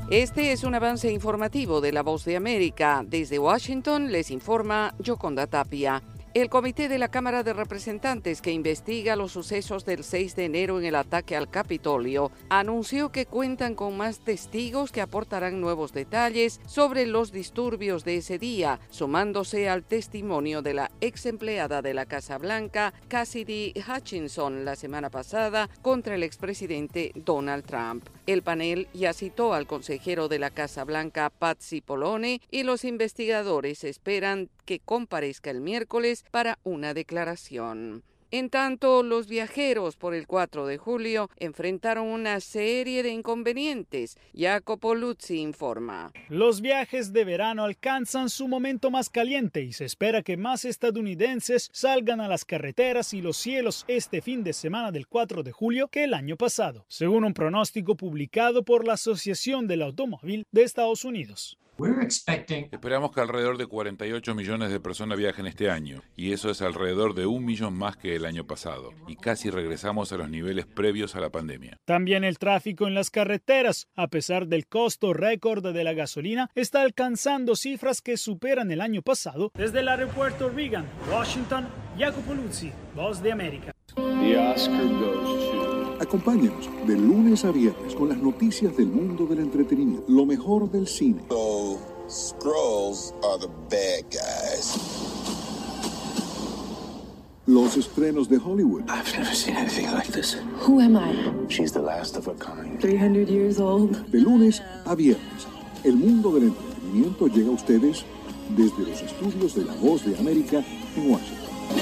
Este es un avance informativo de La Voz de América. Desde Washington les informa Yoconda Tapia. El Comité de la Cámara de Representantes que investiga los sucesos del 6 de enero en el ataque al Capitolio anunció que cuentan con más testigos que aportarán nuevos detalles sobre los disturbios de ese día, sumándose al testimonio de la ex empleada de la Casa Blanca, Cassidy Hutchinson, la semana pasada contra el expresidente Donald Trump. El panel ya citó al consejero de la Casa Blanca, Pat Cipollone, y los investigadores esperan que comparezca el miércoles para una declaración. En tanto, los viajeros por el 4 de julio enfrentaron una serie de inconvenientes. Jacopo Luzzi informa. Los viajes de verano alcanzan su momento más caliente y se espera que más estadounidenses salgan a las carreteras y los cielos este fin de semana del 4 de julio que el año pasado, según un pronóstico publicado por la Asociación del Automóvil de Estados Unidos. Esperamos que alrededor de 48 millones de personas viajen este año, y eso es alrededor de 1 millón más que el año pasado, y casi regresamos a los niveles previos a la pandemia. También el tráfico en las carreteras, a pesar del costo récord de la gasolina, está alcanzando cifras que superan el año pasado. Desde el aeropuerto Reagan, Washington, Jacopo Luzzi, Voz de América. Acompáñenos de lunes a viernes con las noticias del mundo del entretenimiento, lo mejor del cine. Skrulls are the bad guys. Los estrenos de Hollywood. I've never seen anything like this. Who am I? She's the last of her kind. 300 years old. De lunes a viernes, el mundo del entretenimiento llega a ustedes desde los estudios de La Voz de América en Washington.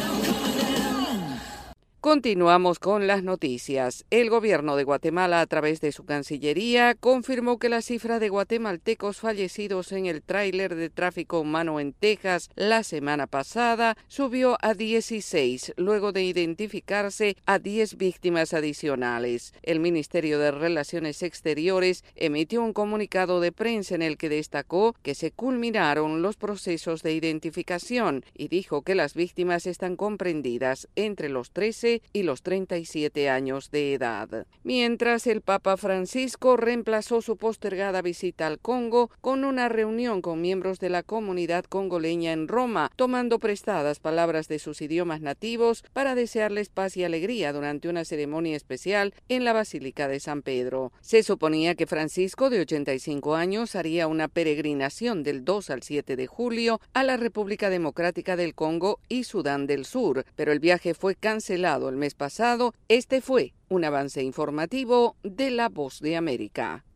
Continuamos con las noticias. El gobierno de Guatemala, a través de su Cancillería, confirmó que la cifra de guatemaltecos fallecidos en el tráiler de tráfico humano en Texas la semana pasada subió a 16, luego de identificarse a 10 víctimas adicionales. El Ministerio de Relaciones Exteriores emitió un comunicado de prensa en el que destacó que se culminaron los procesos de identificación y dijo que las víctimas están comprendidas entre los 13 y los 37 años de edad. Mientras, el Papa Francisco reemplazó su postergada visita al Congo con una reunión con miembros de la comunidad congoleña en Roma, tomando prestadas palabras de sus idiomas nativos para desearles paz y alegría durante una ceremonia especial en la Basílica de San Pedro. Se suponía que Francisco, de 85 años, haría una peregrinación del 2 al 7 de julio a la República Democrática del Congo y Sudán del Sur, pero el viaje fue cancelado el mes pasado. Este fue un avance informativo de La Voz de América.